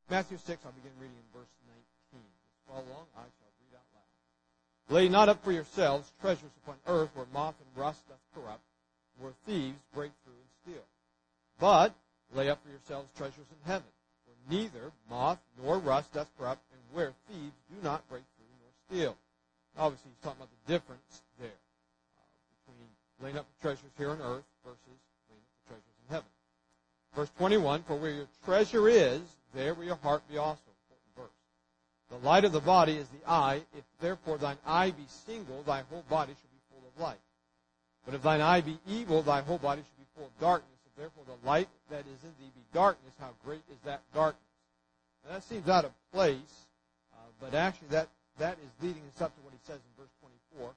Matthew 6, I'll begin reading in verse 19. Just follow along, I shall read out loud. Lay not up for yourselves treasures upon earth, where moth and rust doth corrupt, where thieves break through and steal. But lay up for yourselves treasures in heaven, where neither moth nor rust doth corrupt, and where thieves do not break through nor steal. Obviously, he's talking about the difference there between laying up for treasures here on earth versus laying up for treasures in heaven. Verse 21, for where your treasure is, there will your heart be also. Important verse. The light of the body is the eye. If therefore thine eye be single, thy whole body shall be full of light. But if thine eye be evil, thy whole body shall be full of darkness. If therefore the light that is in thee be darkness, how great is that darkness? Now that seems out of place, but actually that is leading us up to what he says in verse 24.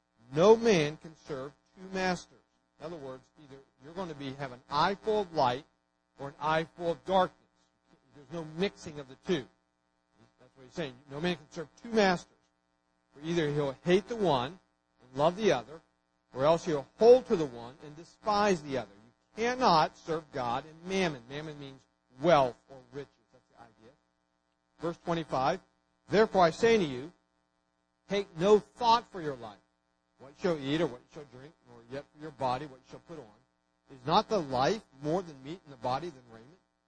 No man can serve two masters. In other words, either you're going to have an eye full of light or an eye full of darkness. There's no mixing of the two. That's what he's saying. No man can serve two masters. For either he'll hate the one and love the other, or else he'll hold to the one and despise the other. You cannot serve God and mammon. Mammon means wealth or riches. That's the idea. Verse 25, therefore I say to you, take no thought for your life, what you shall eat or what you shall drink, nor yet for your body what you shall put on. Is not the life more than meat and the body than raiment?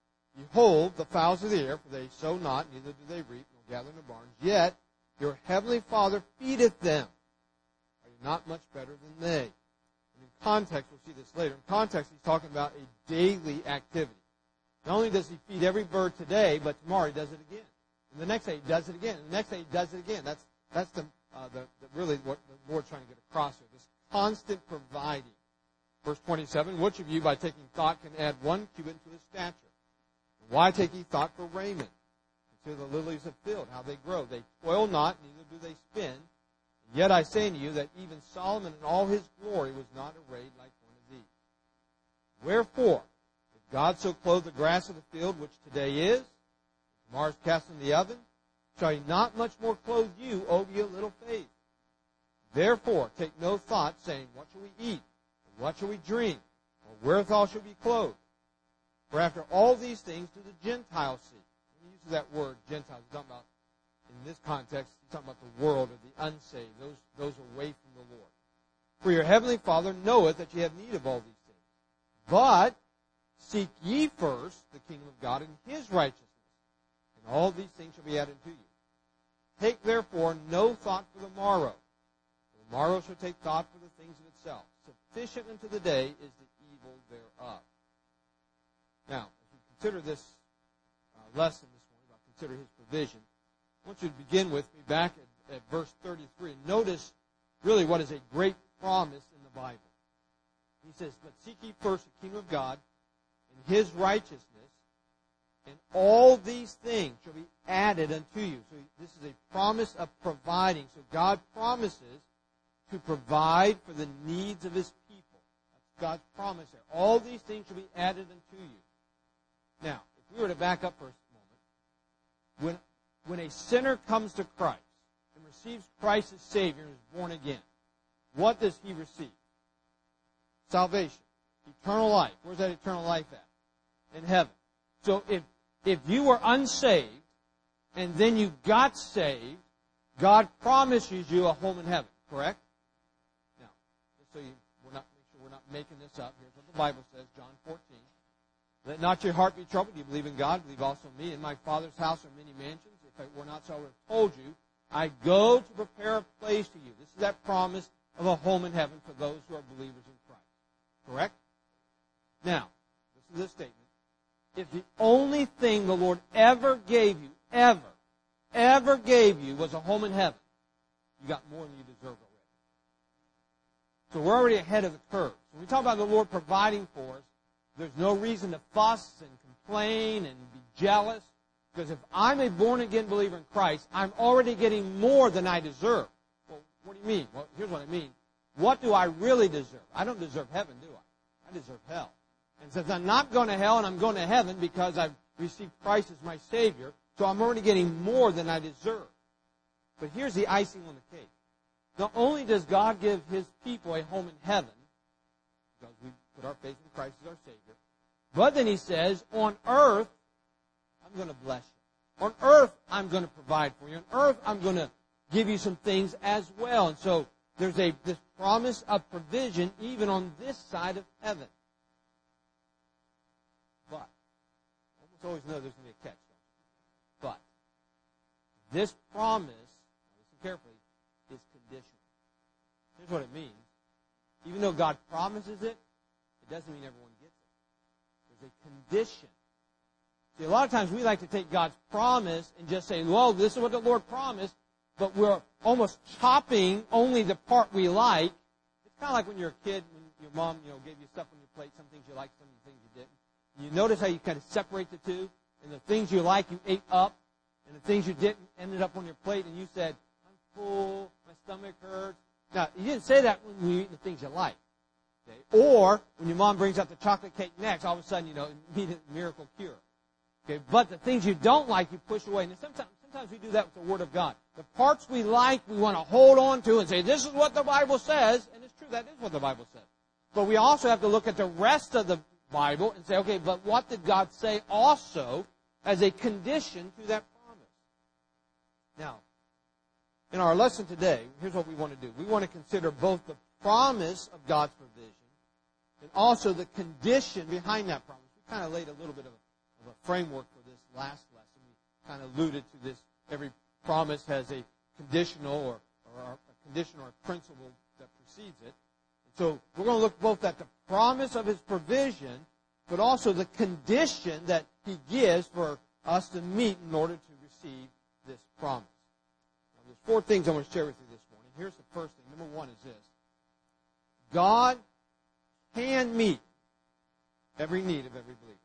Behold, the fowls of the air, for they sow not, neither do they reap, nor gather in the barns. Yet your heavenly Father feedeth them. Are you not much better than they? And in context, we'll see this later. In context, he's talking about a daily activity. Not only does he feed every bird today, but tomorrow he does it again. And the next day he does it again. And the next day he does it again. That's really what the Lord's trying to get across here. This constant providing. Verse 27, which of you by taking thought can add 1 cubit to his stature? Why take ye thought for raiment? Consider the lilies of the field, how they grow. They toil not, neither do they spin. And yet I say unto you that even Solomon in all his glory was not arrayed like one of these. Wherefore, if God so clothe the grass of the field, which today is, tomorrow is cast in the oven, shall he not much more clothe you, O ye of little faith? Therefore, take no thought, saying, what shall we eat? Or what shall we drink? Or wherewithal shall we be clothed? For after all these things do the Gentiles seek. When he uses that word, Gentiles, he's talking about, in this context, he's talking about the world or the unsaved, those away from the Lord. For your heavenly Father knoweth that ye have need of all these things. But seek ye first the kingdom of God and his righteousness, and all these things shall be added to you. Take therefore no thought for the morrow. For the morrow shall take thought for the things of itself. Sufficient unto the day is the evil thereof. Now, as we consider this lesson this morning about consider his provision, I want you to begin with me back at verse 33. Notice really what is a great promise in the Bible. He says, but seek ye first the kingdom of God and his righteousness, and all these things shall be added unto you. So this is a promise of providing. So God promises to provide for the needs of his people. That's God's promise there. All these things shall be added unto you. Now, if we were to back up for a moment, when a sinner comes to Christ and receives Christ as Savior and is born again, what does he receive? Salvation. Eternal life. Where's that eternal life at? In heaven. So if you were unsaved and then you got saved, God promises you a home in heaven, correct? Now, just so we're not making this up, here's what the Bible says, John 14. Let not your heart be troubled. You believe in God, believe also in me. In my Father's house are many mansions. If it were not so, I would have told you. I go to prepare a place for you. This is that promise of a home in heaven for those who are believers in Christ. Correct? Now, this is a statement. If the only thing the Lord ever gave you, ever gave you was a home in heaven, you got more than you deserve already. So we're already ahead of the curve. When we talk about the Lord providing for us, there's no reason to fuss and complain and be jealous, because if I'm a born-again believer in Christ, I'm already getting more than I deserve. Well, what do you mean? Well, here's what I mean. What do I really deserve? I don't deserve heaven, do I? I deserve hell. And since I'm not going to hell and I'm going to heaven because I've received Christ as my Savior, so I'm already getting more than I deserve. But here's the icing on the cake. Not only does God give his people a home in heaven, because we put our faith in Christ as our Savior, but then he says, on earth, I'm going to bless you. On earth, I'm going to provide for you. On earth, I'm going to give you some things as well. And so there's this promise of provision even on this side of heaven. But, almost always know there's going to be a catch. But, this promise, listen carefully, is conditional. Here's what it means. Even though God promises it, it doesn't mean everyone gets it. There's a condition. See, a lot of times we like to take God's promise and just say, well, this is what the Lord promised, but we're almost chopping only the part we like. It's kind of like when you're a kid, when your mom, gave you stuff on your plate, some things you liked, some things you didn't. And you notice how you kind of separate the two, and the things you like you ate up, and the things you didn't ended up on your plate, and you said, I'm full, my stomach hurts. Now, you didn't say that when you eat the things you like. Okay? Or, when your mom brings out the chocolate cake next, all of a sudden, immediate miracle cure. Okay? But the things you don't like, you push away. And sometimes we do that with the Word of God. The parts we like, we want to hold on to and say, this is what the Bible says. And it's true, that is what the Bible says. But we also have to look at the rest of the Bible and say, okay, but what did God say also as a condition to that promise? Now, in our lesson today, here's what we want to do. We want to consider both the promise of God's provision and also the condition behind that promise. We kind of laid a little bit of a framework for this last lesson. We kind of alluded to this. Every promise has a conditional or a condition or a principle that precedes it. And so we're going to look both at the promise of His provision, but also the condition that He gives for us to meet in order to receive this promise. There's 4 things I want to share with you this morning. Here's the first thing. Number 1 is this. God can meet every need of every believer.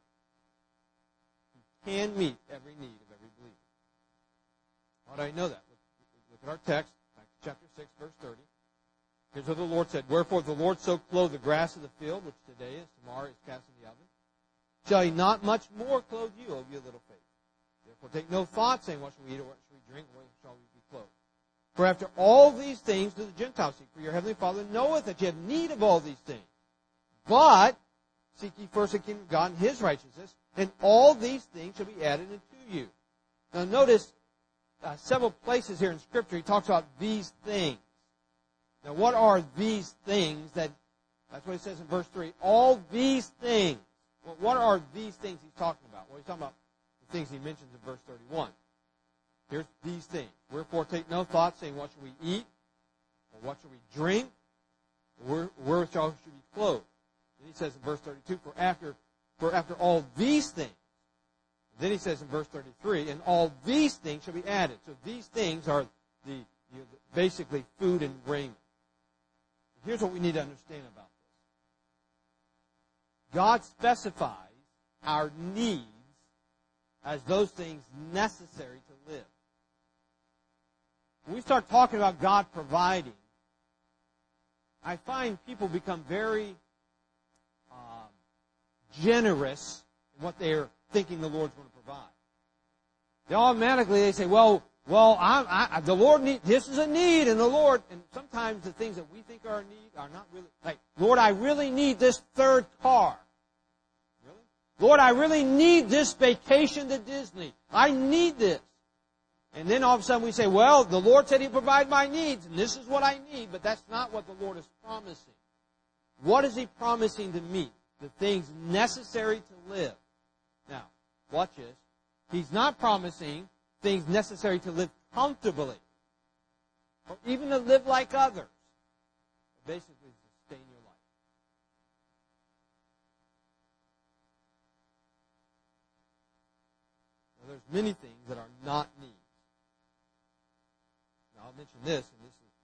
He can meet every need of every believer. How do I know that? Look at our text, back to chapter 6, verse 30. Here's what the Lord said. Wherefore the Lord so clothed the grass of the field, which today is, tomorrow is cast in the oven. Shall He not much more clothe you, O you little faith? Therefore take no thought, saying, what shall we eat, or what shall we drink, or what shall we be clothed? For after all these things do the Gentiles seek. For your heavenly Father knoweth that you have need of all these things. But seek ye first the kingdom of God and His righteousness, and all these things shall be added unto you. Now notice several places here in Scripture He talks about these things. Now what are these things? That's what He says in verse 3. All these things. Well, what are these things He's talking about? Well, He's talking about the things He mentions in verse 31. Here's these things. Wherefore take no thought, saying, what shall we eat? Or what shall we drink? Or where shall we be clothed? And He says in verse 32, for after all these things. Then He says in verse 33, and all these things shall be added. So these things are basically food and raiment. Here's what we need to understand about this. God specifies our needs as those things necessary to live. When we start talking about God providing, I find people become very generous in what they're thinking the Lord's going to provide. They say, well, the Lord this is a need in the Lord. And sometimes the things that we think are a need are not really. Like, Lord, I really need this 3rd car. Really? Lord, I really need this vacation to Disney. I need this. And then all of a sudden we say, well, the Lord said He'd provide my needs, and this is what I need, but that's not what the Lord is promising. What is He promising to meet? The things necessary to live. Now, watch this. He's not promising things necessary to live comfortably, or even to live like others. Basically, to sustain your life. Now, there's many things that are not needs. Now, I'll mention this, and this is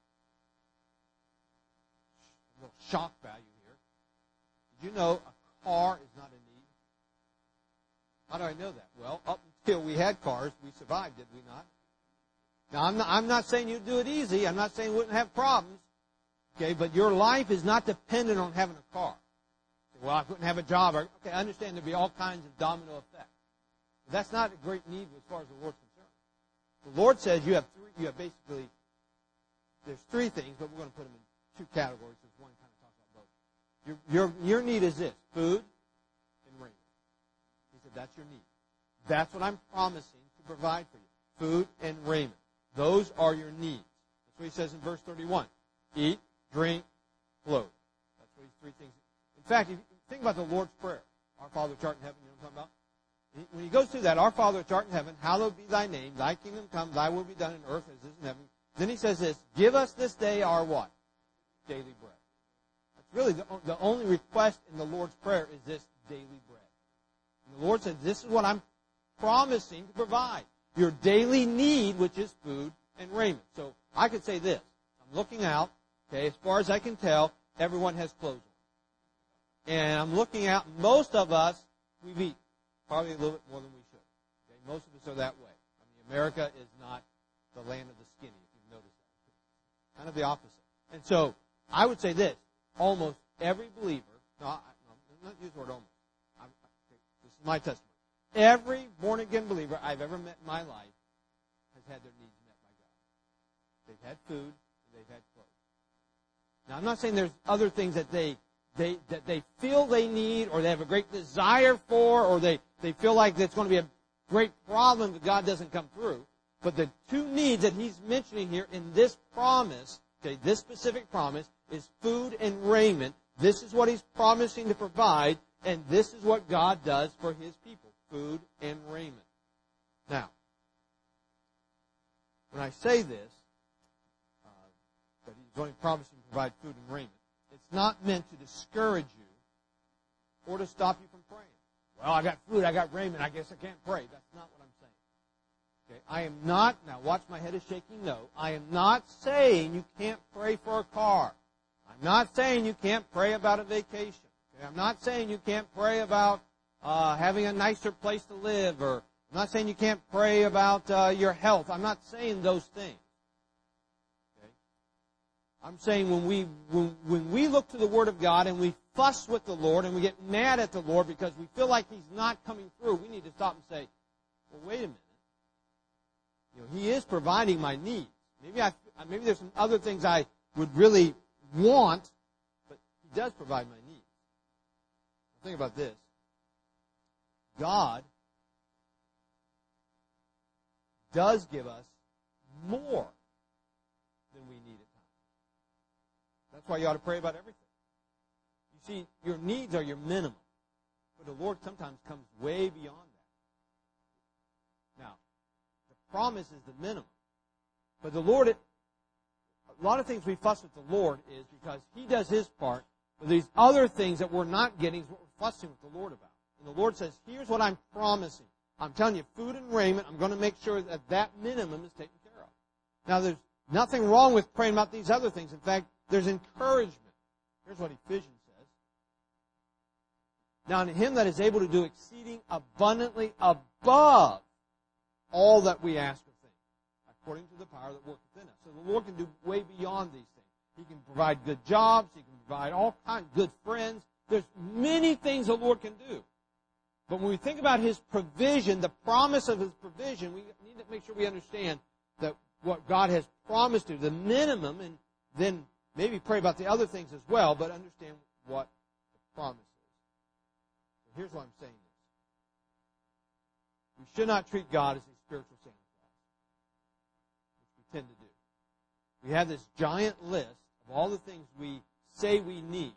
a little shock value here. Did you know a car is not a need? How do I know that? Well, up until we had cars, we survived, did we not? Now, I'm not saying you'd do it easy. I'm not saying you wouldn't have problems. Okay, but your life is not dependent on having a car. Well, I couldn't have a job. Okay, I understand there'd be all kinds of domino effects. But that's not a great need as far as the Lord's concerned. The Lord says you have basically, there's 3 things, but we're going to put them in 2 categories. There's one kind of talks about both. Your need is this, food and raiment. He said, that's your need. That's what I'm promising to provide for you. Food and raiment. Those are your needs. That's what he says in verse 31. Eat, drink, clothe. That's what these three things. In fact, if you think about the Lord's Prayer, our Father which art in heaven, you know what I'm talking about? When he goes through that, our Father which art in heaven, hallowed be thy name, thy kingdom come, thy will be done in earth as it is in heaven. Then he says this, give us this day our what? Daily bread. That's really the only request in the Lord's Prayer is this daily bread. And the Lord said, this is what I'm promising to provide. Your daily need, which is food and raiment. So I could say this. I'm looking out, okay, as far as I can tell, everyone has clothes on. And I'm looking out, most of us, we've eaten. Probably a little bit more than we should. Okay? Most of us are that way. I mean, America is not the land of the skinny, if you've noticed that. Kind of the opposite. And so, I would say this. Almost every believer, I'm not using the word almost. This is my testimony. Every born-again believer I've ever met in my life has had their needs met by God. They've had food, and they've had clothes. Now, I'm not saying there's other things that they feel they need, or they have a great desire for, or they feel like it's going to be a great problem if God doesn't come through. But the two needs that he's mentioning here in this promise, okay, this specific promise, is food and raiment. This is what he's promising to provide, and this is what God does for his people, food and raiment. Now, when I say this, that he's only promising to provide food and raiment, it's not meant to discourage you or to stop you from praying. Well, I got food, I got raiment, I guess I can't pray. That's not what I'm saying. Okay, I am not, now watch my head is shaking no, I am not saying you can't pray for a car. I'm not saying you can't pray about a vacation. Okay, I'm not saying you can't pray about having a nicer place to live, or I'm not saying you can't pray about your health. I'm not saying those things. I'm saying when we look to the Word of God and we fuss with the Lord and we get mad at the Lord because we feel like He's not coming through, we need to stop and say, well, wait a minute. You know, He is providing my needs. Maybe there's some other things I would really want, but He does provide my needs. Think about this. God does give us more than we need at times. That's why you ought to pray about everything. You see, your needs are your minimum. But the Lord sometimes comes way beyond that. Now, the promise is the minimum. But the Lord, a lot of things we fuss with the Lord is because He does His part, but these other things that we're not getting is what we're fussing with the Lord about. And the Lord says, here's what I'm promising. I'm telling you, food and raiment, I'm going to make sure that that minimum is taken care of. Now, there's nothing wrong with praying about these other things. In fact, there's encouragement. Here's what Ephesians says. Now, in Him that is able to do exceeding abundantly above all that we ask or think, according to the power that works within us. So the Lord can do way beyond these things. He can provide good jobs. He can provide all kinds of good friends. There's many things the Lord can do. But when we think about His provision, the promise of His provision, we need to make sure we understand that what God has promised to, the minimum, and then maybe pray about the other things as well, but understand what the promise is. So here's what I'm saying. We should not treat God as a spiritual Santa Claus, which we tend to do. We have this giant list of all the things we say we need.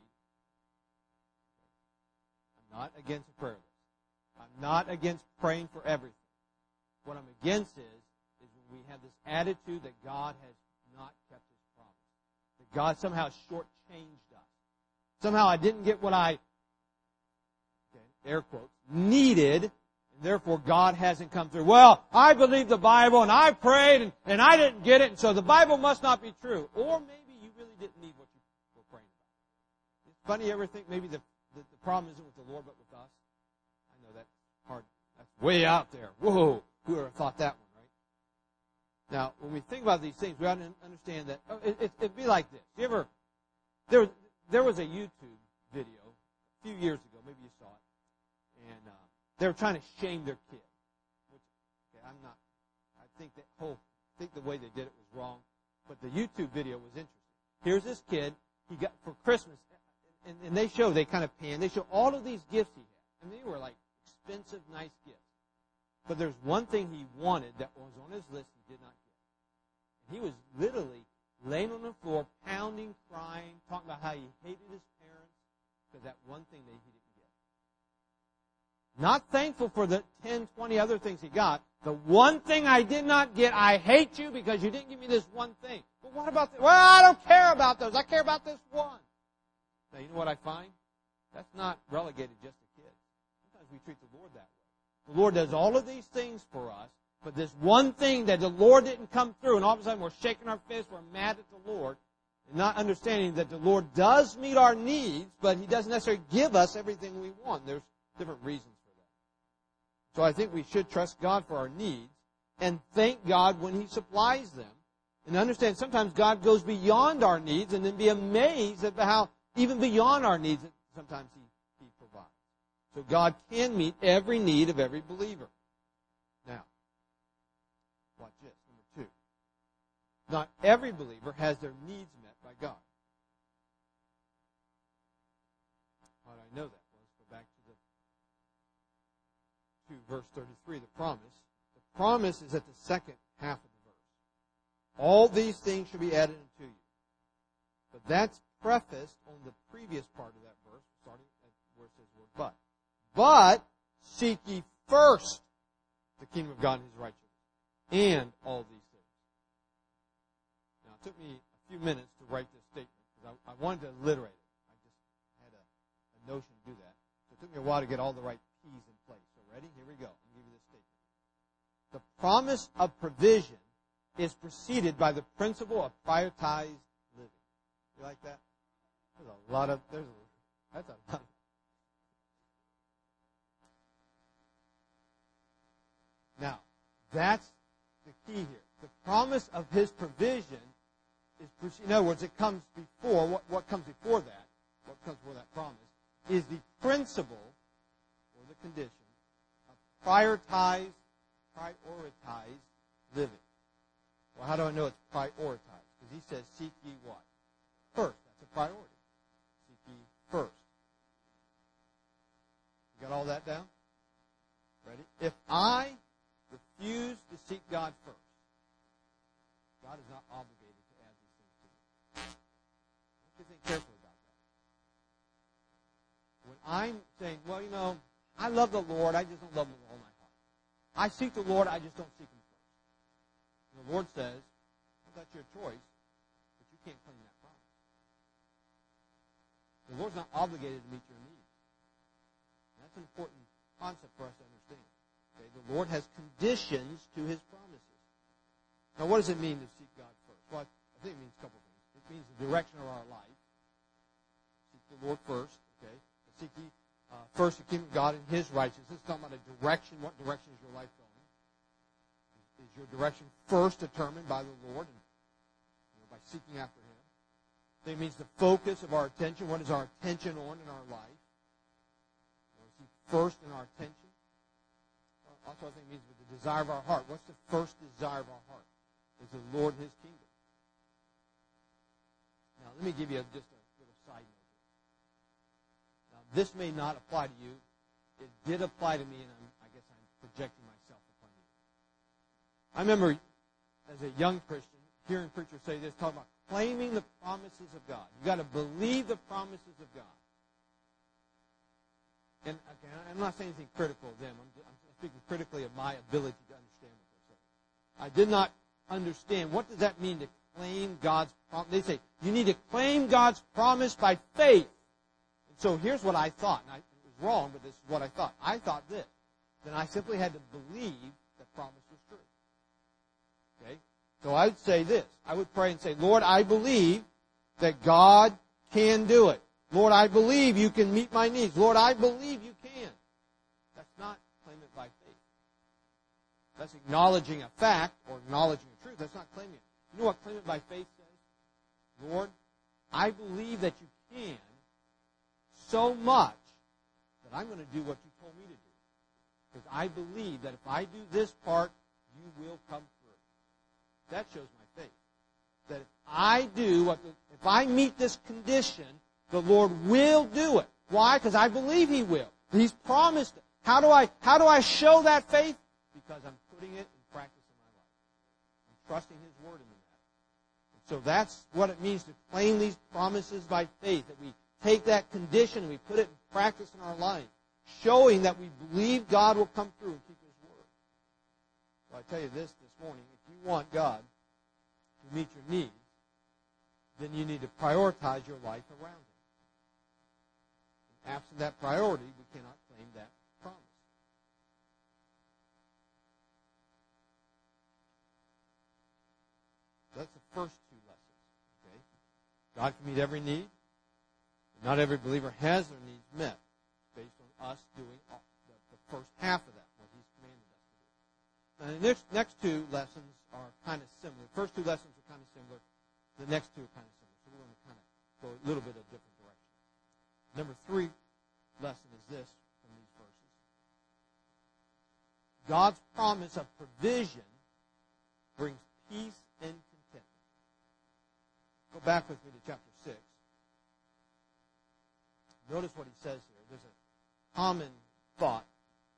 I'm not against a prayer list. I'm not against praying for everything. What I'm against is when we have this attitude that God has not kept His promise. That God somehow shortchanged us. Somehow I didn't get what I, air quotes, needed, and therefore God hasn't come through. Well, I believe the Bible, and I prayed, and I didn't get it, and so the Bible must not be true. Or maybe you really didn't need what you were praying about. It's funny, you ever think maybe the problem isn't with the Lord, but with us? I know that's hard. That's way out there. Whoa! Who would have thought that one, right? Now, when we think about these things, we ought to understand that it'd be like this. You ever? There was a YouTube video a few years ago. Maybe you saw it, and they were trying to shame their kid. Which, I'm not. I think the way they did it was wrong. But the YouTube video was interesting. Here's this kid. He got for Christmas, and they show all of these gifts he had, and they were like expensive, nice gifts. But there's one thing he wanted that was on his list he did not get. And he was literally laying on the floor, pounding, crying, talking about how he hated his parents because that one thing that he didn't get. Not thankful for the 10, 20 other things he got. The one thing I did not get, I hate you because you didn't give me this one thing. But what about this? Well, I don't care about those. I care about this one. Now, you know what I find? That's not relegated just to kids. Sometimes we treat the Lord that way. The Lord does all of these things for us, but this one thing that the Lord didn't come through, and all of a sudden we're shaking our fists, we're mad at the Lord, and not understanding that the Lord does meet our needs, but He doesn't necessarily give us everything we want. There's different reasons for that. So I think we should trust God for our needs and thank God when He supplies them. And understand sometimes God goes beyond our needs, and then be amazed at how even beyond our needs sometimes He provides. So God can meet every need of every believer. Now, watch this. Number 2. Not every believer has their needs met by God. How do I know that? Well, let's go back to verse 33, the promise. The promise is at the second half of the verse. All these things should be added unto you. But that's prefaced on the previous part of that verse, starting at where it says the word but. But seek ye first the kingdom of God and His righteousness, and all these things. Now, it took me a few minutes to write this statement, because I wanted to alliterate it. I just had a notion to do that. So it took me a while to get all the right P's in place. So ready? Here we go. I'll give you this statement. The promise of provision is preceded by the principle of prioritized living. You like that? That's a lot of. Now, that's the key here. The promise of His provision is, in other words, it comes before. What comes before that? What comes before that promise is the principle or the condition of prioritized living. Well, how do I know it's prioritized? Because He says, "Seek ye what? First." That's a priority. Seek ye first. You got all that down? Ready? If I refuse to seek God first, God is not obligated to add these things to me. I want you to think carefully about that. When I'm saying, well, I love the Lord, I just don't love Him with all my heart. I seek the Lord, I just don't seek Him first. And the Lord says, well, that's your choice, but you can't claim that promise. The Lord's not obligated to meet your needs. And that's an important concept for us to understand. Okay? The Lord has conditions to His promises. Now, what does it mean to seek God first? Well, I think it means a couple of things. It means the direction of our life. Seek the Lord first. Okay? Seek ye first the kingdom of God and His righteousness. It's talking about a direction. What direction is your life going? Is your direction first determined by the Lord and by seeking after Him? It means the focus of our attention. What is our attention on in our life? Is He first in our attention? Also, I think it means with the desire of our heart. What's the first desire of our heart? Is the Lord and His kingdom. Now, let me give you just a little side note here. Now, this may not apply to you. It did apply to me, and I guess I'm projecting myself upon you. I remember, as a young Christian, hearing preachers say this, talking about claiming the promises of God. You've got to believe the promises of God. And okay, I'm not saying anything critical of them. I'm speaking critically of my ability to understand what they're saying. I did not understand, what does that mean to claim God's promise? They say, you need to claim God's promise by faith. And so here's what I thought. And it was wrong, but this is what I thought. I thought this. Then I simply had to believe the promise was true. Okay? So I would say this. I would pray and say, Lord, I believe that God can do it. Lord, I believe you can meet my needs. Lord, I believe you can. That's not claim it by faith. That's acknowledging a fact or acknowledging a truth. That's not claiming it. You know what claim it by faith says? Lord, I believe that you can so much that I'm going to do what you told me to do. Because I believe that if I do this part, you will come through. That shows my faith. That if I do if I meet this condition, the Lord will do it. Why? Because I believe He will. He's promised it. How do I show that faith? trusting His Word in that. So that's what it means to claim these promises by faith, that we take that condition and we put it in practice in our life, showing that we believe God will come through and keep His Word. So I tell you this morning, if you want God to meet your needs, then you need to prioritize your life around Him. And absent that priority, we cannot claim that promise. So that's the first two lessons. Okay? God can meet every need. Not every believer has their needs met based on us doing the first half of that, what He's commanded us to do. Now, the next two lessons are kind of similar. The first two lessons are kind of similar. The next two are kind of similar. So we're going to kind of go a little bit of a different direction. Number 3 lesson is this from these verses. God's promise of provision brings peace and contentment. Go back with me to chapter 6. Notice what he says here. There's a common thought.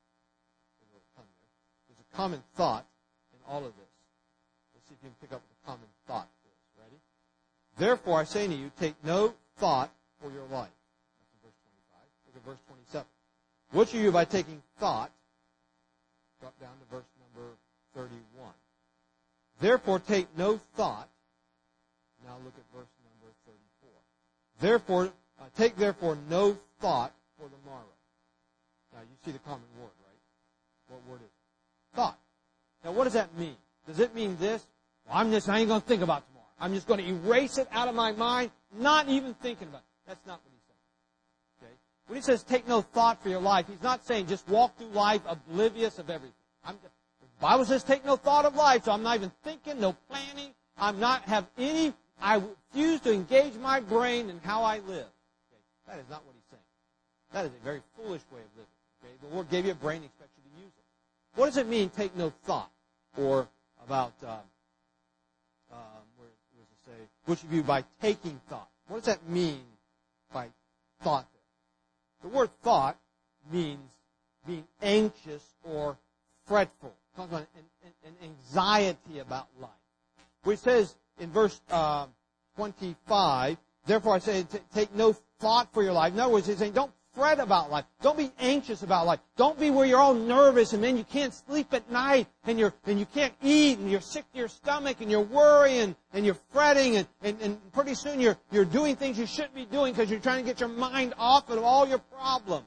There's a common thought in all of this. Let's see if you can pick up what the common thought is. Ready? Therefore, I say to you, take no thought for your life. That's in verse 25. Look at verse 27. What shall you by taking thought? Drop down to verse number 31. Therefore, take no thought. Now look at verse number 34. Take therefore no thought for the morrow. Now you see the common word, right? What word is it? Thought. Now what does that mean? Does it mean this? Well, I ain't going to think about tomorrow. I'm just going to erase it out of my mind, not even thinking about it. That's not what he's saying. Okay? When he says take no thought for your life, he's not saying just walk through life oblivious of everything. The Bible says take no thought of life, so I'm not even thinking, no planning. I refuse to engage my brain in how I live. That is not what he's saying. That is a very foolish way of living. Okay? The Lord gave you a brain and expects you to use it. What does it mean, take no thought? Or about, where does it say, which of you by taking thought? What does that mean by thought there? The word thought means being anxious or fretful. It talks about an anxiety about life. Where it says in verse 25, therefore I say, take no thought for your life. In other words, he's saying, don't fret about life. Don't be anxious about life. Don't be where you're all nervous and then you can't sleep at night and you can't eat and you're sick to your stomach and you're worrying and you're fretting and pretty soon you're doing things you shouldn't be doing because you're trying to get your mind off of all your problems.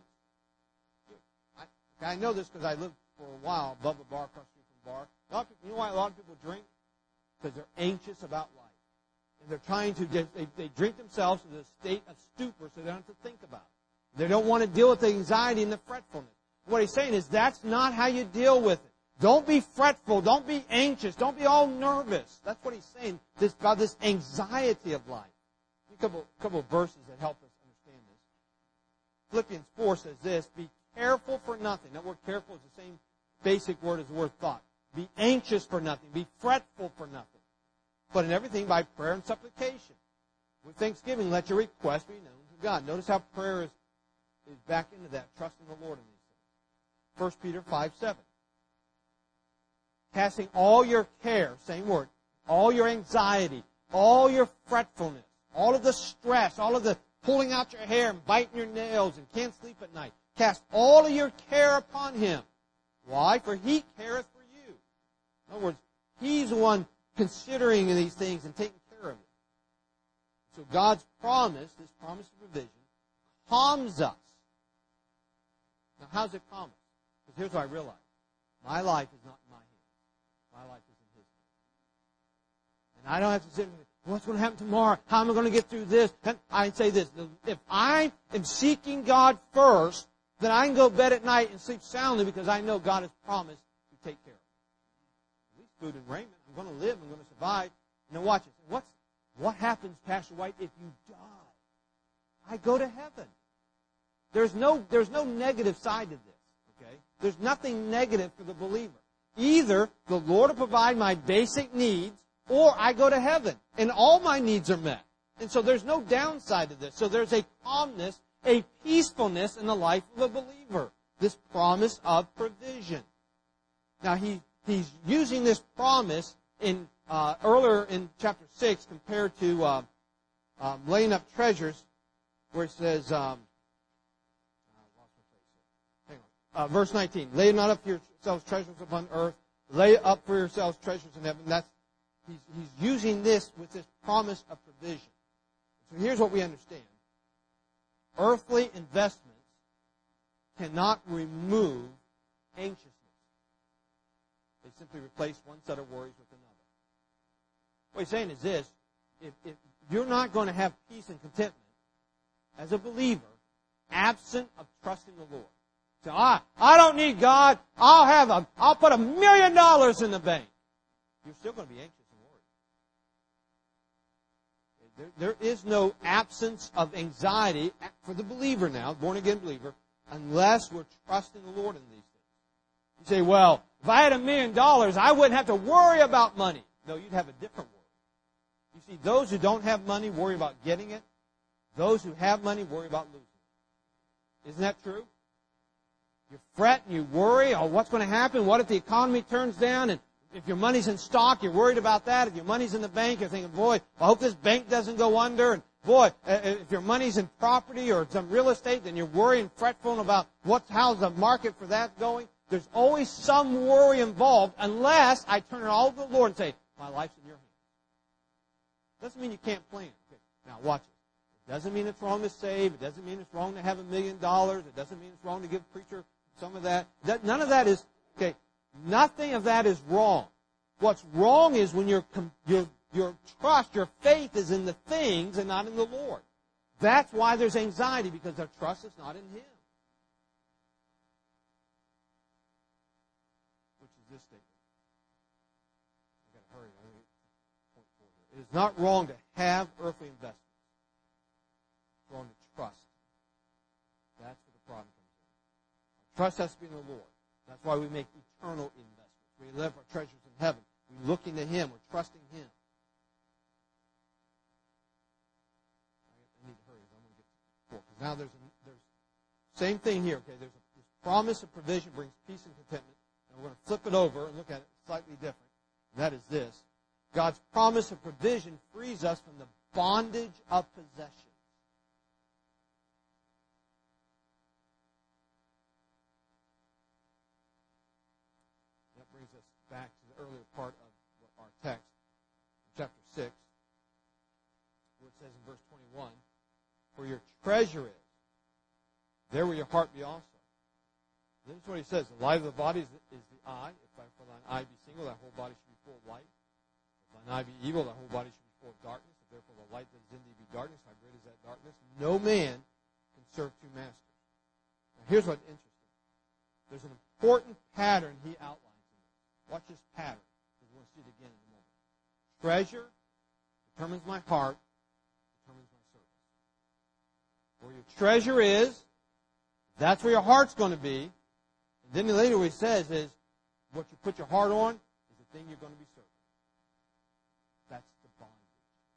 I know this because I lived for a while above a bar, across the street from a bar. You know why a lot of people drink? Because they're anxious about life. And they're trying to, they drink themselves to the state of stupor so they don't have to think about it. They don't want to deal with the anxiety and the fretfulness. What he's saying is that's not how you deal with it. Don't be fretful. Don't be anxious. Don't be all nervous. That's what he's saying about this anxiety of life. A couple of verses that help us understand this. Philippians 4 says this, be careful for nothing. That word careful is the same basic word as the word thought. Be anxious for nothing. Be fretful for nothing. But in everything by prayer and supplication. With thanksgiving, let your request be known to God. Notice how prayer is back into that, trusting the Lord in these things. 1 Peter 5:7. Casting all your care, same word, all your anxiety, all your fretfulness, all of the stress, all of the pulling out your hair and biting your nails and can't sleep at night. Cast all of your care upon Him. Why? For He careth for you. In other words, He's the one considering these things and taking care of it. So God's promise, this promise of provision, calms us. Now, how's it calm us? Because here's what I realize. My life is not in my hands. My life is in His hands. And I don't have to sit and what's going to happen tomorrow? How am I going to get through this? And I say this, if I am seeking God first, then I can go to bed at night and sleep soundly because I know God has promised to take care of me. At least food and raiment. I'm going to live. I'm going to survive. Now watch this. What happens, Pastor White, if you die? I go to heaven. There's no negative side to this. Okay? There's nothing negative for the believer. Either the Lord will provide my basic needs, or I go to heaven, and all my needs are met. And so there's no downside to this. So there's a calmness, a peacefulness in the life of a believer. This promise of provision. Now, he's using this promise in earlier in chapter 6 compared to laying up treasures, where it says, verse 19, lay not up for yourselves treasures upon earth, lay up for yourselves treasures in heaven. He's using this with this promise of provision. So here's what we understand. Earthly investments cannot remove anxiousness. They simply replace one set of worries with another. What he's saying is this: if you're not going to have peace and contentment as a believer, absent of trusting the Lord. So I don't need God. I'll put $1 million in the bank. You're still going to be anxious and worried. There is no absence of anxiety for the believer now, born again believer, unless we're trusting the Lord in these things. You say, well, if I had $1 million, I wouldn't have to worry about money. No, you'd have a different worry. You see, those who don't have money worry about getting it. Those who have money worry about losing it. Isn't that true? You fret and you worry, oh, what's going to happen? What if the economy turns down? And if your money's in stock, you're worried about that. If your money's in the bank, you're thinking, boy, I hope this bank doesn't go under. And boy, if your money's in property or some real estate, then you're worrying, fretful about how's the market for that going. There's always some worry involved unless I turn it all to the Lord and say, my life's in your hands. Doesn't mean you can't plan. Okay, now watch it. It doesn't mean it's wrong to save. It doesn't mean it's wrong to have $1 million. It doesn't mean it's wrong to give a preacher some of that. None of that is, okay, nothing of that is wrong. What's wrong is when your trust, your faith is in the things and not in the Lord. That's why there's anxiety, because their trust is not in Him. Which is this statement. I've got to hurry. I'm going to get point 4 here. It is not wrong to have earthly investments. It's wrong to trust. That's where the problem comes in. Trust has to be in the Lord. That's why we make eternal investments. We live our treasures in heaven. We're looking to Him. We're trusting Him. I need to hurry. I'm going to get to 4. Because now there's same thing here. Okay, there's this promise of provision brings peace and contentment. And we're going to flip it over and look at it slightly different. And that is this: God's promise of provision frees us from the bondage of possession. Brings us back to the earlier part of our text, chapter 6, where it says in verse 21, "For your treasure is, there will your heart be also." This is what he says: "The light of the body is the eye. If for thine eye be single, thy whole body should be full of light. If thine eye be evil, thy whole body should be full of darkness. If therefore the light that is in thee be darkness, how great is that darkness? No man can serve two masters." Now here's what's interesting. There's an important pattern he outlines. Watch this pattern, because we'll see it again in a moment. Treasure determines my heart, determines my service. Where your treasure is, that's where your heart's going to be. And then later what he says is, what you put your heart on is the thing you're going to be serving. That's the bondage.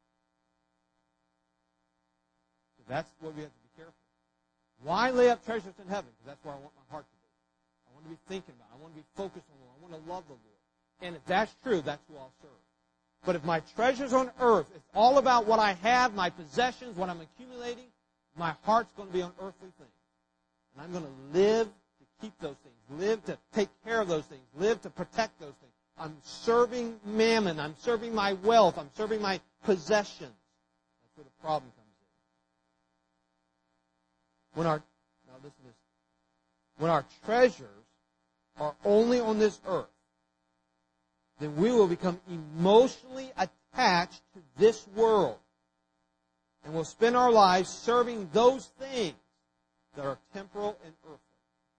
So that's what we have to be careful. Why lay up treasures in heaven? Because that's where I want my heart to be. I want to be thinking about it. I want to be focused on the Lord. I want to love the Lord. And if that's true, that's who I'll serve. But if my treasures on earth, it's all about what I have, my possessions, what I'm accumulating, my heart's going to be on earthly things. And I'm going to live to keep those things, live to take care of those things, live to protect those things. I'm serving mammon. I'm serving my wealth. I'm serving my possessions. That's where the problem comes in. Now listen to this. When our treasures are only on this earth, then we will become emotionally attached to this world. And we'll spend our lives serving those things that are temporal and earthly.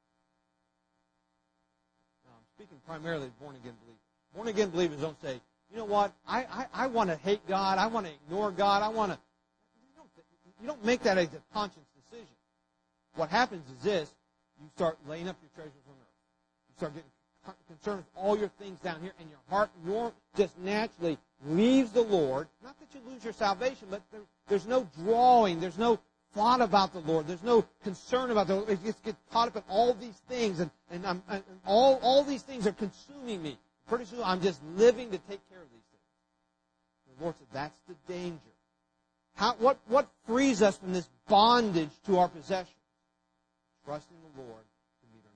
Now, I'm speaking primarily of born-again believers. Born-again believers don't say, you know what, I want to hate God, I want to ignore God, you don't make that as a conscious decision. What happens is this: you start laying up your treasures on earth. You start getting concerned with all your things down here, and your heart just naturally leaves the Lord. Not that you lose your salvation, but there's no drawing, there's no thought about the Lord, there's no concern about the Lord. It just gets caught up in all these things, and all these things are consuming me. Pretty soon I'm just living to take care of these things. The Lord said that's the danger. What frees us from this bondage to our possessions? Trusting the Lord to meet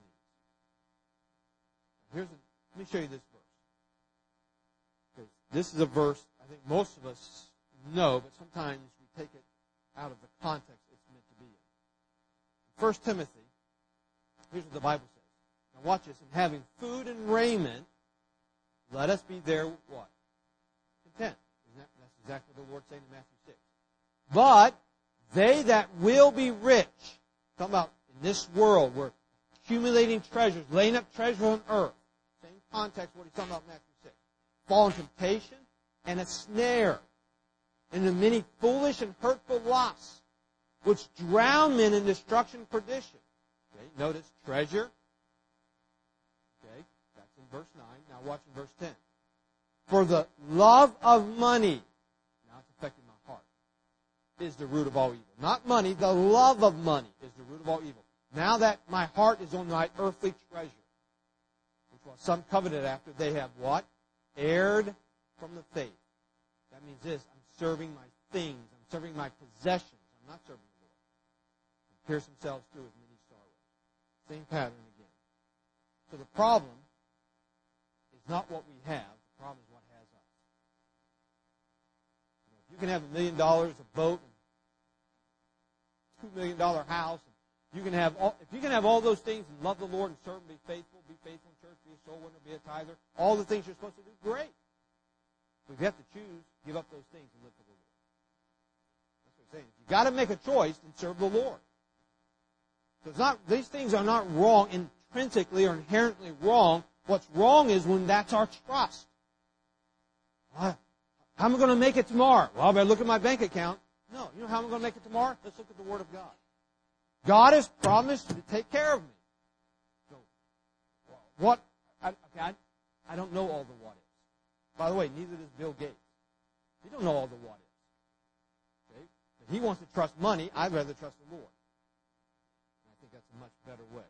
our needs. Let me show you this verse. This is a verse I think most of us know, but sometimes we take it out of the context it's meant to be in. 1 Timothy, here's what the Bible says. Now watch this. And having food and raiment, let us be there, what? Content. That's exactly what the Lord's saying in Matthew 6. But they that will be rich, talking about in this world, we're accumulating treasures, laying up treasure on earth. Same context what he's talking about in Matthew 6. Fall in temptation and a snare, and in many foolish and hurtful lusts, which drown men in destruction and perdition. Okay, notice treasure. Okay, that's in verse 9. Now watch in verse 10. For the love of money, now it's affecting my heart, is the root of all evil. Not money, the love of money is the root of all evil. Now that my heart is on my earthly treasure, which was some coveted after, they have what? Erred from the faith. That means this, I'm serving my things, I'm serving my possessions, I'm not serving the Lord. And pierce themselves through with many sorrows. Same pattern again. So the problem is not what we have, the problem is what has us. If you can have $1 million, a boat, and $2 million house, and you can have if you can have all those things and love the Lord and serve and be faithful in church, be a soul winner, be a tither, all the things you're supposed to do, great. But if you have to choose, give up those things and live for the Lord. That's what he's saying. You've got to make a choice and serve the Lord. So it's not, these things are not wrong intrinsically or inherently wrong. What's wrong is when that's our trust. How am I going to make it tomorrow? Well, I better look at my bank account. No, you know how I'm going to make it tomorrow? Let's look at the Word of God. God has promised to take care of me. So, what? I don't know all the what ifs. By the way, neither does Bill Gates. He don't know all the what ifs. Okay? If he wants to trust money, I'd rather trust the Lord. And I think that's a much better way.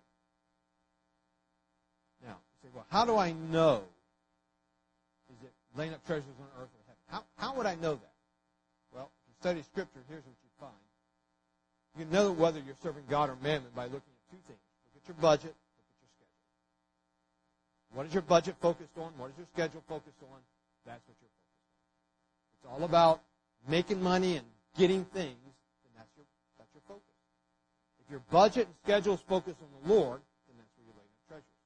Now, you say, well, how do I know? Is it laying up treasures on earth or heaven? How would I know that? Well, if you study Scripture, here's what you find. You can know whether you're serving God or mammon by looking at two things. Look at your budget, look at your schedule. What is your budget focused on? What is your schedule focused on? That's what you're focused on. It's all about making money and getting things, then that's your focus. If your budget and schedule is focused on the Lord, then that's where you're laying up treasures.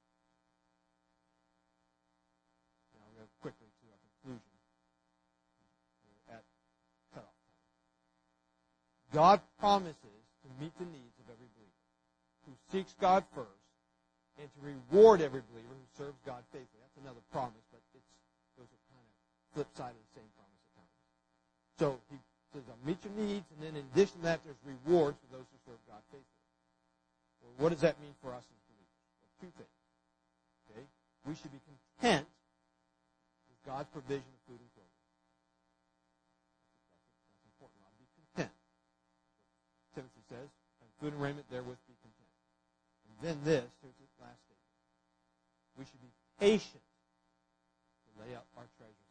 Now we're going to quickly to our conclusion. We're at cutoff time. God promises to meet the needs of every believer who seeks God first and to reward every believer who serves God faithfully. That's another promise, but those are kind of flip side of the same promise at times. So he says, I'll meet your needs, and then in addition to that, there's rewards for those who serve God faithfully. Well, what does that mean for us as believers? Well, two things. Okay? We should be content with God's provision of food and clothing. That's important. We ought to be content. Timothy says, and food and raiment therewith be content. And then this, here's the last statement. We should be patient to lay up our treasure